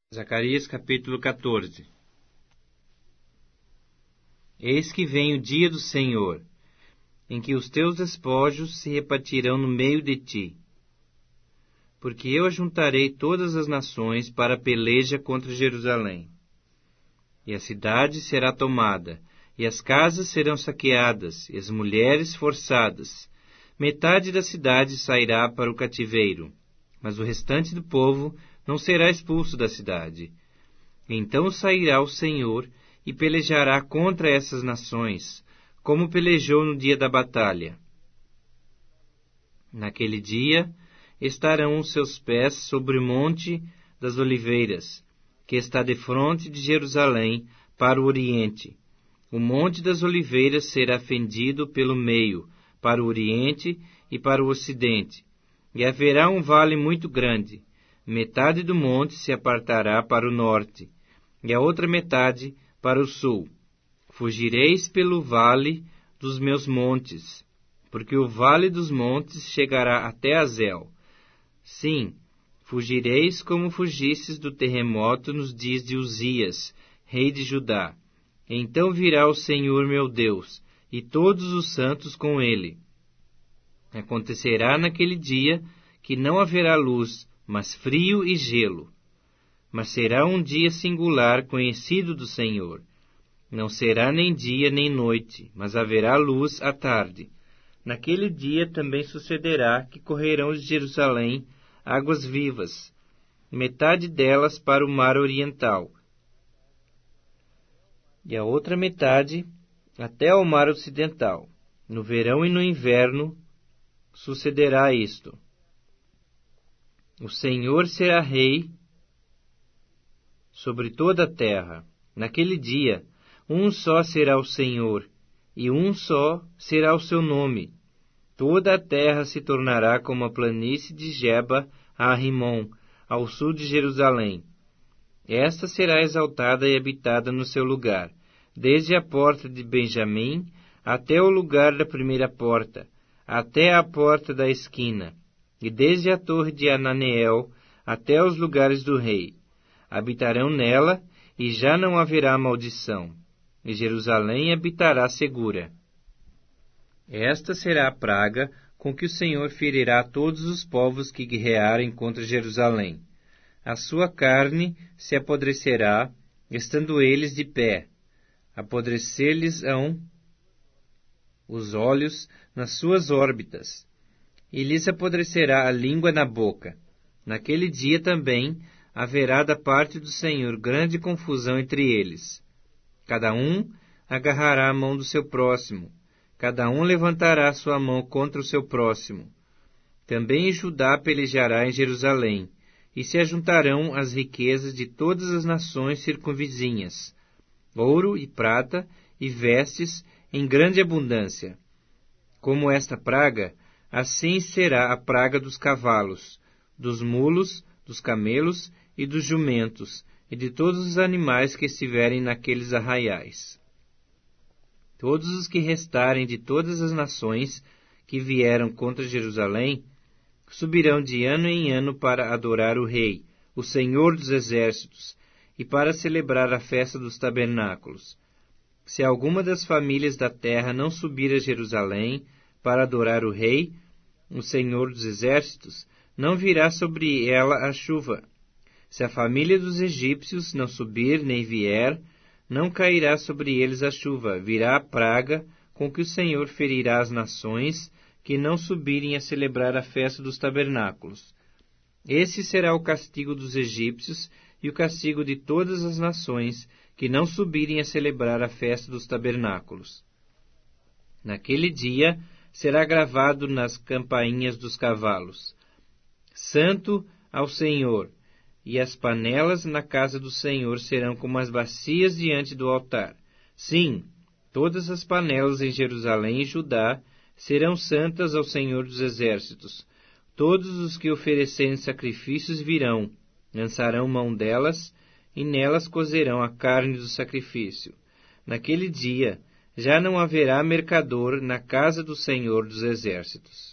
Zacarias capítulo 14. Eis que vem o dia do Senhor, em que os teus despojos se repartirão no meio de ti. Porque eu ajuntarei todas as nações para a peleja contra Jerusalém. E a cidade será tomada, e as casas serão saqueadas, e as mulheres forçadas. Metade da cidade sairá para o cativeiro, mas o restante do povo não será expulso da cidade. Então sairá o Senhor e pelejará contra essas nações, como pelejou no dia da batalha. Naquele dia estarão os seus pés sobre o monte das oliveiras, que está defronte de Jerusalém para o oriente. O monte das oliveiras será fendido pelo meio, para o oriente e para o ocidente, e haverá um vale muito grande. Metade do monte se apartará para o norte, e a outra metade para o sul. Fugireis pelo vale dos meus montes, porque o vale dos montes chegará até Azel. Sim, fugireis como fugistes do terremoto nos dias de Uzias, rei de Judá. Então virá o Senhor meu Deus, e todos os santos com ele. Acontecerá naquele dia que não haverá luz, mas frio e gelo. Mas será um dia singular conhecido do Senhor. Não será nem dia nem noite, mas haverá luz à tarde. Naquele dia também sucederá que correrão de Jerusalém águas vivas, metade delas para o mar oriental, e a outra metade até ao mar ocidental. No verão e no inverno sucederá isto. O Senhor será rei sobre toda a terra. Naquele dia, um só será o Senhor, e um só será o seu nome. Toda a terra se tornará como a planície de Geba a Rimon, ao sul de Jerusalém. Esta será exaltada e habitada no seu lugar, desde a porta de Benjamim até o lugar da primeira porta, até a porta da esquina, e desde a torre de Ananeel até os lugares do rei. Habitarão nela, e já não haverá maldição, e Jerusalém habitará segura. Esta será a praga com que o Senhor ferirá todos os povos que guerrearem contra Jerusalém. A sua carne se apodrecerá, estando eles de pé. Apodrecer-lhes-ão os olhos nas suas órbitas, e lhes apodrecerá a língua na boca. Naquele dia também haverá da parte do Senhor grande confusão entre eles. Cada um agarrará a mão do seu próximo, cada um levantará sua mão contra o seu próximo. Também Judá pelejará em Jerusalém, e se ajuntarão as riquezas de todas as nações circunvizinhas, ouro e prata e vestes em grande abundância. Como esta praga, assim será a praga dos cavalos, dos mulos, dos camelos e dos jumentos, e de todos os animais que estiverem naqueles arraiais. Todos os que restarem de todas as nações que vieram contra Jerusalém subirão de ano em ano para adorar o Rei, o Senhor dos Exércitos, e para celebrar a festa dos tabernáculos. Se alguma das famílias da terra não subir a Jerusalém para adorar o Rei, o Senhor dos Exércitos, não virá sobre ela a chuva. Se a família dos egípcios não subir nem vier, não cairá sobre eles a chuva, virá a praga com que o Senhor ferirá as nações que não subirem a celebrar a festa dos tabernáculos. Esse será o castigo dos egípcios e o castigo de todas as nações que não subirem a celebrar a festa dos tabernáculos. Naquele dia será gravado nas campainhas dos cavalos: Santo ao Senhor. E as panelas na casa do Senhor serão como as bacias diante do altar. Sim, todas as panelas em Jerusalém e Judá serão santas ao Senhor dos Exércitos. Todos os que oferecerem sacrifícios virão, lançarão mão delas, e nelas cozerão a carne do sacrifício. Naquele dia já não haverá mercador na casa do Senhor dos Exércitos.